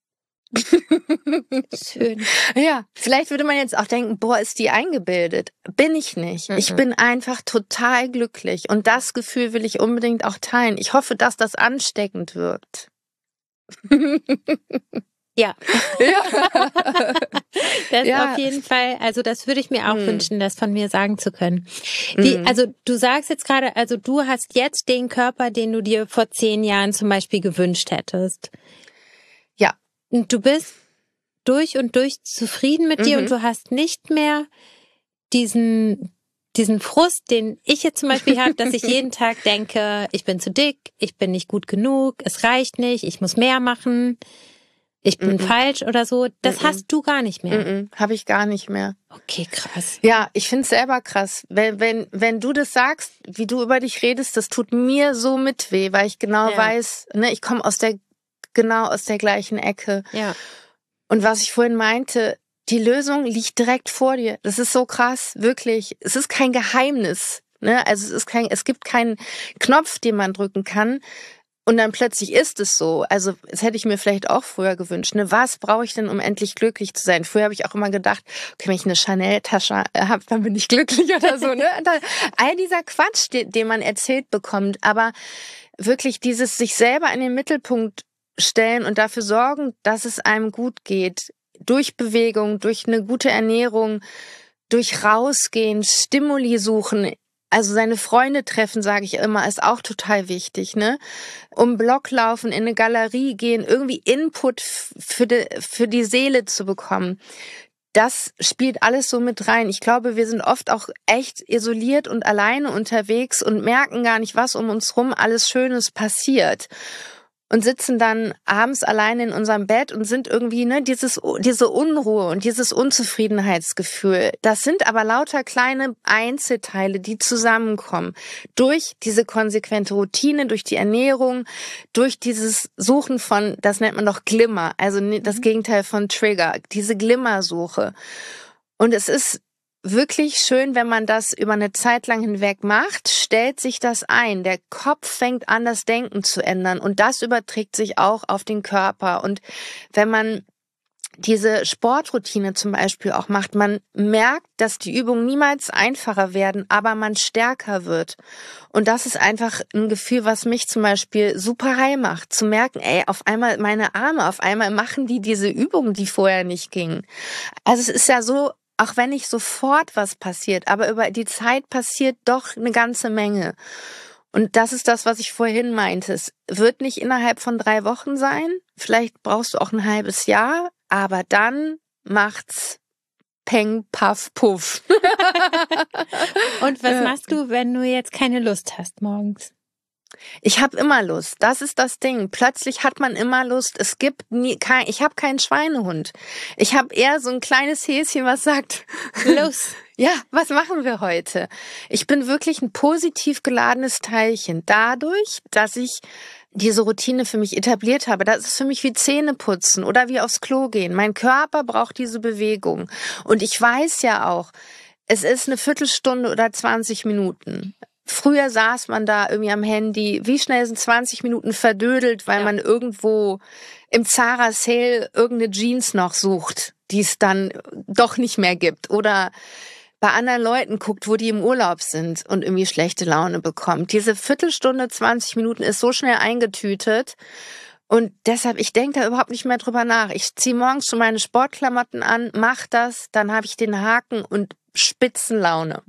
Speaker 1: Schön.
Speaker 2: Ja, vielleicht würde man jetzt auch denken, ist die eingebildet. Bin ich nicht. Ich bin einfach total glücklich. Und das Gefühl will ich unbedingt auch teilen. Ich hoffe, dass das ansteckend wirkt.
Speaker 1: Ja.
Speaker 2: Ja.
Speaker 1: Das
Speaker 2: Ja.
Speaker 1: auf jeden Fall, also das würde ich mir auch wünschen, das von mir sagen zu können.
Speaker 2: Mhm.
Speaker 1: Also du sagst jetzt gerade, also du hast jetzt den Körper, den du dir vor 10 Jahren zum Beispiel gewünscht hättest.
Speaker 2: Ja.
Speaker 1: Und du bist durch und durch zufrieden mit dir und du hast nicht mehr diesen Frust, den ich jetzt zum Beispiel habe, dass ich jeden Tag denke, ich bin zu dick, ich bin nicht gut genug, es reicht nicht, ich muss mehr machen, ich bin falsch oder so. Das hast du gar nicht mehr.
Speaker 2: Habe ich gar nicht mehr.
Speaker 1: Okay, krass.
Speaker 2: Ja, ich find's selber krass. Wenn du das sagst, wie du über dich redest, das tut mir so mit weh, weil ich genau weiß, ne, ich komme aus der gleichen Ecke.
Speaker 1: Ja.
Speaker 2: Und was ich vorhin meinte, die Lösung liegt direkt vor dir. Das ist so krass, wirklich. Es ist kein Geheimnis, ne? Also es gibt keinen Knopf, den man drücken kann. Und dann plötzlich ist es so. Also, das hätte ich mir vielleicht auch früher gewünscht. Ne? Was brauche ich denn, um endlich glücklich zu sein? Früher habe ich auch immer gedacht, okay, wenn ich eine Chanel-Tasche habe, dann bin ich glücklich oder so. Ne? All dieser Quatsch, den man erzählt bekommt. Aber wirklich dieses sich selber in den Mittelpunkt stellen und dafür sorgen, dass es einem gut geht. Durch Bewegung, durch eine gute Ernährung, durch Rausgehen, Stimuli suchen. Also seine Freunde treffen, sage ich immer, ist auch total wichtig, ne? Um Block laufen, in eine Galerie gehen, irgendwie Input für die Seele zu bekommen. Das spielt alles so mit rein. Ich glaube, wir sind oft auch echt isoliert und alleine unterwegs und merken gar nicht, was um uns rum alles Schönes passiert. Und sitzen dann abends alleine in unserem Bett und sind irgendwie, ne, diese Unruhe und dieses Unzufriedenheitsgefühl. Das sind aber lauter kleine Einzelteile, die zusammenkommen. Durch diese konsequente Routine, durch die Ernährung, durch dieses Suchen von, das nennt man doch Glimmer, also das Gegenteil von Trigger, diese Glimmersuche. Und es ist wirklich schön, wenn man das über eine Zeit lang hinweg macht, stellt sich das ein. Der Kopf fängt an, das Denken zu ändern und das überträgt sich auch auf den Körper. Und wenn man diese Sportroutine zum Beispiel auch macht, man merkt, dass die Übungen niemals einfacher werden, aber man stärker wird. Und das ist einfach ein Gefühl, was mich zum Beispiel super high macht. Zu merken, ey, auf einmal meine Arme, auf einmal machen die diese Übungen, die vorher nicht gingen. Also es ist ja so, auch wenn nicht sofort was passiert, aber über die Zeit passiert doch eine ganze Menge. Und das ist das, was ich vorhin meinte. Es wird nicht innerhalb von 3 Wochen sein. Vielleicht brauchst du auch ein halbes Jahr, aber dann macht's Peng, Paff, Puff.
Speaker 1: Und was machst du, wenn du jetzt keine Lust hast morgens?
Speaker 2: Ich habe immer Lust. Das ist das Ding. Plötzlich hat man immer Lust. Es gibt ich habe keinen Schweinehund. Ich habe eher so ein kleines Häschen, was sagt,
Speaker 1: los.
Speaker 2: Ja, was machen wir heute? Ich bin wirklich ein positiv geladenes Teilchen. Dadurch, dass ich diese Routine für mich etabliert habe, das ist für mich wie Zähneputzen oder wie aufs Klo gehen. Mein Körper braucht diese Bewegung. Und ich weiß ja auch, es ist eine Viertelstunde oder 20 Minuten. Früher saß man da irgendwie am Handy. Wie schnell sind 20 Minuten verdödelt, weil man irgendwo im Zara Sale irgendeine Jeans noch sucht, die es dann doch nicht mehr gibt. Oder bei anderen Leuten guckt, wo die im Urlaub sind und irgendwie schlechte Laune bekommt. Diese Viertelstunde, 20 Minuten ist so schnell eingetütet. Und deshalb, ich denke da überhaupt nicht mehr drüber nach. Ich ziehe morgens schon meine Sportklamotten an, mach das, dann habe ich den Haken und Spitzenlaune.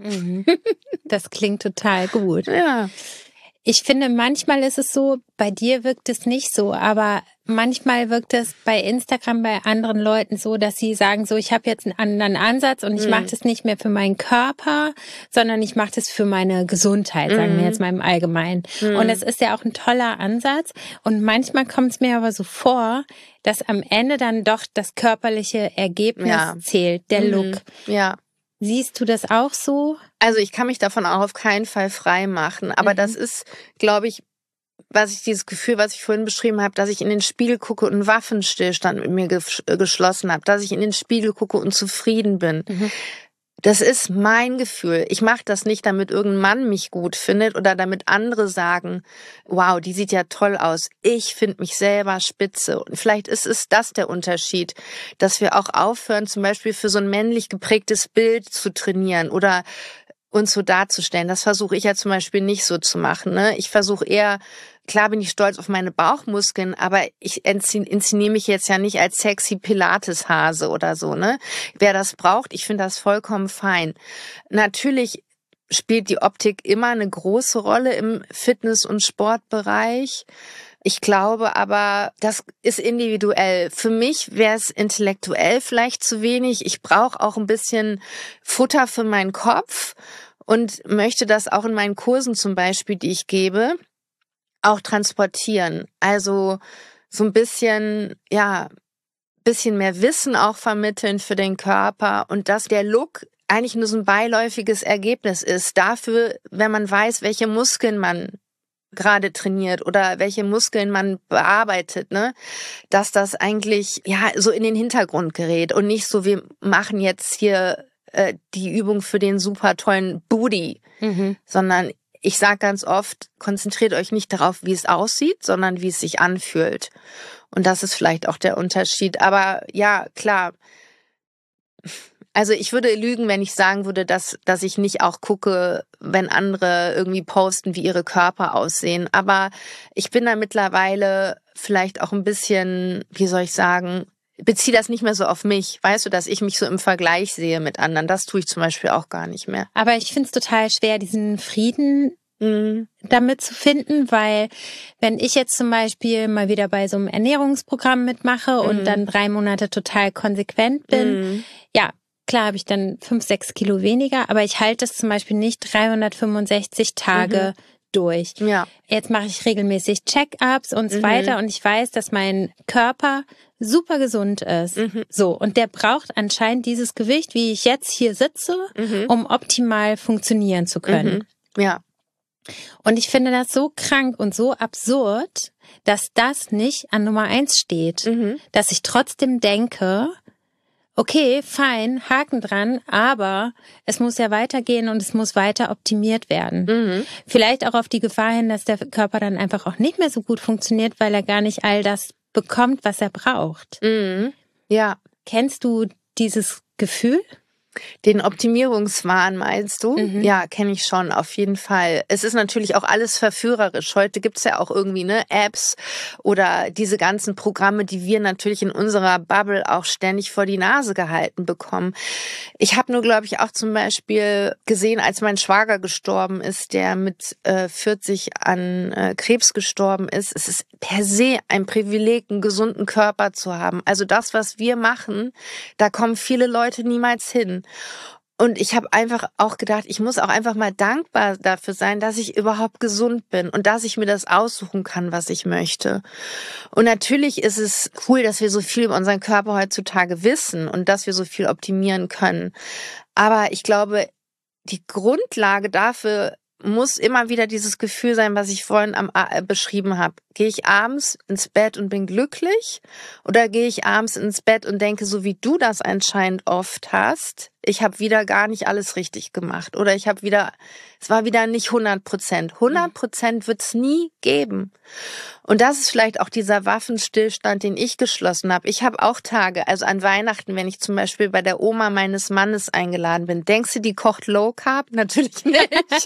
Speaker 1: Das klingt total gut.
Speaker 2: Ja.
Speaker 1: Ich finde, manchmal ist es so, bei dir wirkt es nicht so, aber manchmal wirkt es bei Instagram bei anderen Leuten so, dass sie sagen so, ich habe jetzt einen anderen Ansatz und ich mache das nicht mehr für meinen Körper, sondern ich mache das für meine Gesundheit, sagen wir jetzt mal im Allgemeinen. Und es ist ja auch ein toller Ansatz und manchmal kommt es mir aber so vor, dass am Ende dann doch das körperliche Ergebnis zählt, der Look.
Speaker 2: Ja.
Speaker 1: Siehst du das auch so?
Speaker 2: Also ich kann mich davon auch auf keinen Fall frei machen. Aber das ist, glaube ich, dieses Gefühl, was ich vorhin beschrieben habe, dass ich in den Spiegel gucke und einen Waffenstillstand mit mir geschlossen habe, dass ich in den Spiegel gucke und zufrieden bin. Das ist mein Gefühl. Ich mache das nicht, damit irgendein Mann mich gut findet oder damit andere sagen, wow, die sieht ja toll aus. Ich finde mich selber spitze. Und vielleicht ist es das der Unterschied, dass wir auch aufhören, zum Beispiel für so ein männlich geprägtes Bild zu trainieren oder uns so darzustellen. Das versuche ich ja zum Beispiel nicht so zu machen. Ne? Ich versuche eher, klar bin ich stolz auf meine Bauchmuskeln, aber ich inszeniere mich jetzt ja nicht als sexy Pilates-Hase oder so. Ne? Wer das braucht, ich finde das vollkommen fein. Natürlich spielt die Optik immer eine große Rolle im Fitness- und Sportbereich. Ich glaube aber, das ist individuell. Für mich wäre es intellektuell vielleicht zu wenig. Ich brauche auch ein bisschen Futter für meinen Kopf und möchte das auch in meinen Kursen zum Beispiel, die ich gebe, auch transportieren. Also so ein bisschen, ja, bisschen mehr Wissen auch vermitteln für den Körper und dass der Look eigentlich nur so ein beiläufiges Ergebnis ist. Dafür, wenn man weiß, welche Muskeln man gerade trainiert oder welche Muskeln man bearbeitet, ne, dass das eigentlich ja so in den Hintergrund gerät und nicht so, wir machen jetzt hier die Übung für den super tollen Booty, sondern ich sage ganz oft, konzentriert euch nicht darauf, wie es aussieht, sondern wie es sich anfühlt. Und das ist vielleicht auch der Unterschied. Aber ja, klar. Also ich würde lügen, wenn ich sagen würde, dass ich nicht auch gucke, wenn andere irgendwie posten, wie ihre Körper aussehen. Aber ich bin da mittlerweile vielleicht auch ein bisschen, wie soll ich sagen, beziehe das nicht mehr so auf mich. Weißt du, dass ich mich so im Vergleich sehe mit anderen. Das tue ich zum Beispiel auch gar nicht mehr.
Speaker 1: Aber ich finde es total schwer, diesen Frieden damit zu finden, weil wenn ich jetzt zum Beispiel mal wieder bei so einem Ernährungsprogramm mitmache und dann 3 Monate total konsequent bin, ja, klar habe ich dann 5-6 Kilo weniger, aber ich halte es zum Beispiel nicht 365 Tage durch.
Speaker 2: Ja.
Speaker 1: Jetzt mache ich regelmäßig Check-ups und so weiter und ich weiß, dass mein Körper super gesund ist. So, und der braucht anscheinend dieses Gewicht, wie ich jetzt hier sitze, um optimal funktionieren zu können.
Speaker 2: Ja.
Speaker 1: Und ich finde das so krank und so absurd, dass das nicht an Nummer 1 steht. Dass ich trotzdem denke, okay, fein, Haken dran, aber es muss ja weitergehen und es muss weiter optimiert werden. Vielleicht auch auf die Gefahr hin, dass der Körper dann einfach auch nicht mehr so gut funktioniert, weil er gar nicht all das bekommt, was er braucht.
Speaker 2: Ja.
Speaker 1: Kennst du dieses Gefühl?
Speaker 2: Den Optimierungswahn meinst du? Ja, kenne ich schon, auf jeden Fall. Es ist natürlich auch alles verführerisch. Heute gibt's ja auch irgendwie Apps oder diese ganzen Programme, die wir natürlich in unserer Bubble auch ständig vor die Nase gehalten bekommen. Ich habe nur, glaube ich, auch zum Beispiel gesehen, als mein Schwager gestorben ist, der mit 40 an Krebs gestorben ist. Es ist per se ein Privileg, einen gesunden Körper zu haben. Also das, was wir machen, da kommen viele Leute niemals hin. Und ich habe einfach auch gedacht, ich muss auch einfach mal dankbar dafür sein, dass ich überhaupt gesund bin und dass ich mir das aussuchen kann, was ich möchte. Und natürlich ist es cool, dass wir so viel über unseren Körper heutzutage wissen und dass wir so viel optimieren können. Aber ich glaube, die Grundlage dafür muss immer wieder dieses Gefühl sein, was ich vorhin beschrieben habe. Gehe ich abends ins Bett und bin glücklich? Oder gehe ich abends ins Bett und denke, so wie du das anscheinend oft hast, ich habe wieder gar nicht alles richtig gemacht. Oder es war wieder nicht 100%. 100% wird es nie geben. Und das ist vielleicht auch dieser Waffenstillstand, den ich geschlossen habe. Ich habe auch Tage, also an Weihnachten, wenn ich zum Beispiel bei der Oma meines Mannes eingeladen bin. Denkst du, die kocht Low Carb? Natürlich nicht.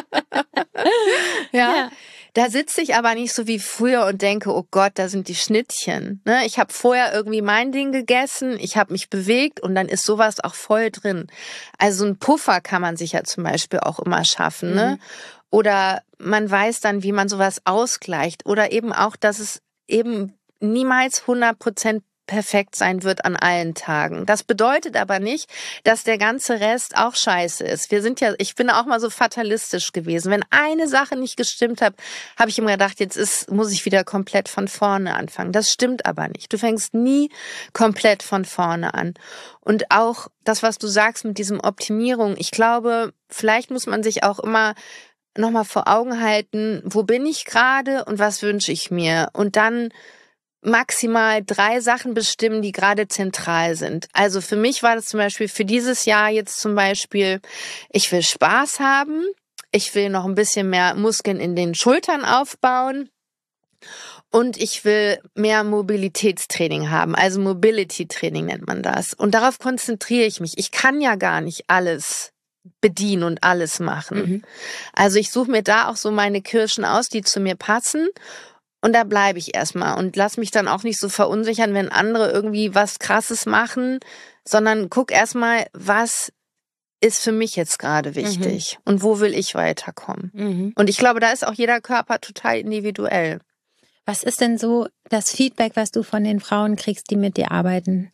Speaker 2: Ja. Da sitze ich aber nicht so wie früher und denke, oh Gott, da sind die Schnittchen. Ne? Ich habe vorher irgendwie mein Ding gegessen, ich habe mich bewegt und dann ist sowas auch voll drin. Also ein Puffer kann man sich ja zum Beispiel auch immer schaffen. Ne? Oder man weiß dann, wie man sowas ausgleicht. Oder eben auch, dass es eben niemals 100% perfekt sein wird an allen Tagen. Das bedeutet aber nicht, dass der ganze Rest auch scheiße ist. Ich bin auch mal so fatalistisch gewesen. Wenn eine Sache nicht gestimmt hat, habe ich immer gedacht, muss ich wieder komplett von vorne anfangen. Das stimmt aber nicht. Du fängst nie komplett von vorne an. Und auch das, was du sagst mit diesem Optimierung, ich glaube, vielleicht muss man sich auch immer nochmal vor Augen halten, wo bin ich gerade und was wünsche ich mir? Und dann maximal 3 Sachen bestimmen, die gerade zentral sind. Also für mich war das zum Beispiel für dieses Jahr jetzt zum Beispiel, ich will Spaß haben, ich will noch ein bisschen mehr Muskeln in den Schultern aufbauen und ich will mehr Mobilitätstraining haben, also Mobility Training nennt man das. Und darauf konzentriere ich mich. Ich kann ja gar nicht alles bedienen und alles machen. Also ich suche mir da auch so meine Kirschen aus, die zu mir passen. Und da bleibe ich erstmal und lass mich dann auch nicht so verunsichern, wenn andere irgendwie was Krasses machen, sondern guck erstmal, was ist für mich jetzt gerade wichtig und wo will ich weiterkommen. Und ich glaube, da ist auch jeder Körper total individuell.
Speaker 1: Was ist denn so das Feedback, was du von den Frauen kriegst, die mit dir arbeiten?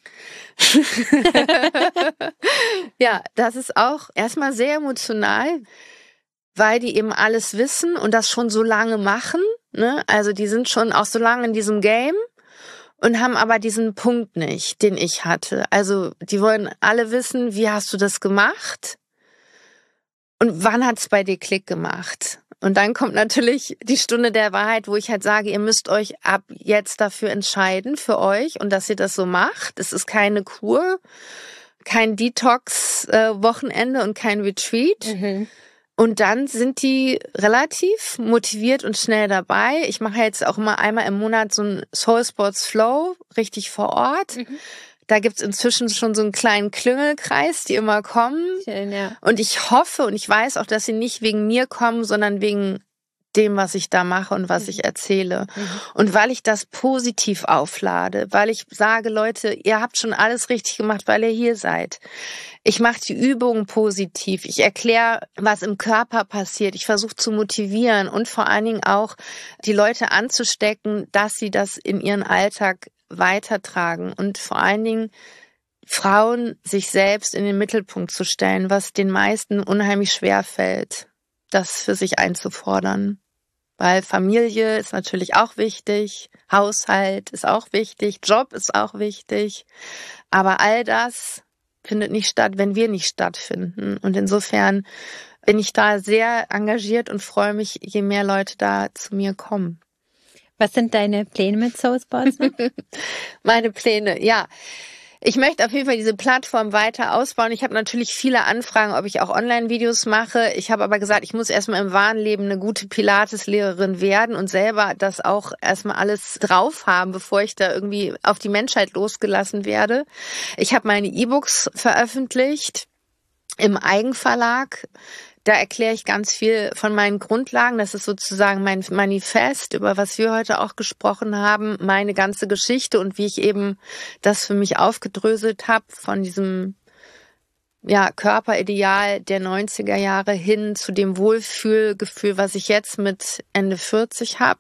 Speaker 2: Ja, das ist auch erstmal sehr emotional, weil die eben alles wissen und das schon so lange machen. Ne? Also die sind schon auch so lange in diesem Game und haben aber diesen Punkt nicht, den ich hatte. Also die wollen alle wissen, wie hast du das gemacht und wann hat's bei dir Klick gemacht? Und dann kommt natürlich die Stunde der Wahrheit, wo ich halt sage, ihr müsst euch ab jetzt dafür entscheiden, für euch und dass ihr das so macht. Es ist keine Kur, kein Detox-Wochenende und kein Retreat. Und dann sind die relativ motiviert und schnell dabei. Ich mache jetzt auch immer einmal im Monat so ein Soul Sports Flow, richtig vor Ort. Da gibt's inzwischen schon so einen kleinen Klüngelkreis, die immer kommen.
Speaker 1: Schön, ja.
Speaker 2: Und ich hoffe und ich weiß auch, dass sie nicht wegen mir kommen, sondern wegen dem, was ich da mache und was ich erzähle. Und weil ich das positiv auflade, weil ich sage, Leute, ihr habt schon alles richtig gemacht, weil ihr hier seid. Ich mache die Übungen positiv. Ich erkläre, was im Körper passiert. Ich versuche zu motivieren und vor allen Dingen auch die Leute anzustecken, dass sie das in ihren Alltag weitertragen und vor allen Dingen Frauen sich selbst in den Mittelpunkt zu stellen, was den meisten unheimlich schwer fällt, das für sich einzufordern. Weil Familie ist natürlich auch wichtig, Haushalt ist auch wichtig, Job ist auch wichtig. Aber all das findet nicht statt, wenn wir nicht stattfinden. Und insofern bin ich da sehr engagiert und freue mich, je mehr Leute da zu mir kommen.
Speaker 1: Was sind deine Pläne mit Soul Sports?
Speaker 2: Meine Pläne, ja. Ich möchte auf jeden Fall diese Plattform weiter ausbauen. Ich habe natürlich viele Anfragen, ob ich auch Online-Videos mache. Ich habe aber gesagt, ich muss erstmal im wahren Leben eine gute Pilates-Lehrerin werden und selber das auch erstmal alles drauf haben, bevor ich da irgendwie auf die Menschheit losgelassen werde. Ich habe meine E-Books veröffentlicht im Eigenverlag. Da erkläre ich ganz viel von meinen Grundlagen. Das ist sozusagen mein Manifest, über was wir heute auch gesprochen haben, meine ganze Geschichte und wie ich eben das für mich aufgedröselt habe von diesem Körperideal der 90er Jahre hin zu dem Wohlfühlgefühl, was ich jetzt mit Ende 40 habe.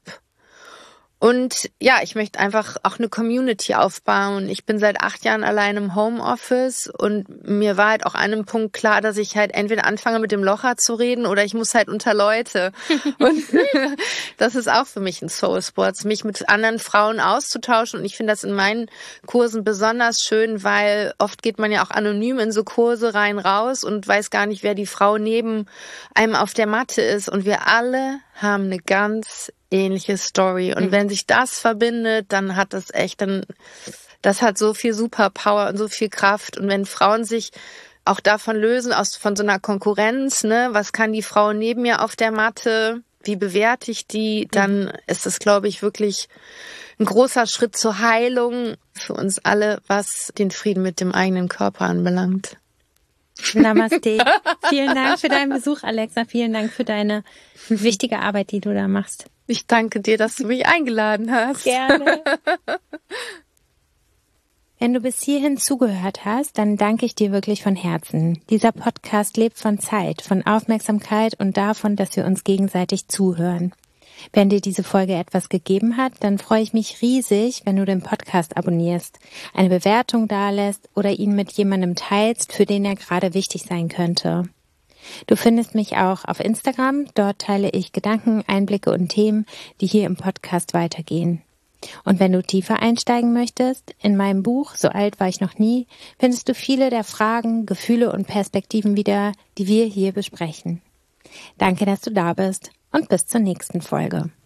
Speaker 2: Und ja, ich möchte einfach auch eine Community aufbauen. Ich bin seit 8 Jahren allein im Homeoffice und mir war halt auch an einem Punkt klar, dass ich halt entweder anfange mit dem Locher zu reden oder ich muss halt unter Leute. Und das ist auch für mich ein Soul Sports, mich mit anderen Frauen auszutauschen. Und ich finde das in meinen Kursen besonders schön, weil oft geht man ja auch anonym in so Kurse rein raus und weiß gar nicht, wer die Frau neben einem auf der Matte ist. Und wir alle haben eine ganz ähnliche Story. Und wenn sich das verbindet, dann hat das echt, das hat so viel Superpower und so viel Kraft. Und wenn Frauen sich auch davon lösen, von so einer Konkurrenz, ne, was kann die Frau neben mir auf der Matte, wie bewerte ich die, dann ist das, glaube ich, wirklich ein großer Schritt zur Heilung für uns alle, was den Frieden mit dem eigenen Körper anbelangt.
Speaker 1: Namaste. Vielen Dank für deinen Besuch, Alexa. Vielen Dank für deine wichtige Arbeit, die du da machst.
Speaker 2: Ich danke dir, dass du mich eingeladen hast.
Speaker 1: Gerne. Wenn du bis hierhin zugehört hast, dann danke ich dir wirklich von Herzen. Dieser Podcast lebt von Zeit, von Aufmerksamkeit und davon, dass wir uns gegenseitig zuhören. Wenn dir diese Folge etwas gegeben hat, dann freue ich mich riesig, wenn du den Podcast abonnierst, eine Bewertung dalässt oder ihn mit jemandem teilst, für den er gerade wichtig sein könnte. Du findest mich auch auf Instagram, dort teile ich Gedanken, Einblicke und Themen, die hier im Podcast weitergehen. Und wenn du tiefer einsteigen möchtest, in meinem Buch So alt war ich noch nie, findest du viele der Fragen, Gefühle und Perspektiven wieder, die wir hier besprechen. Danke, dass du da bist und bis zur nächsten Folge.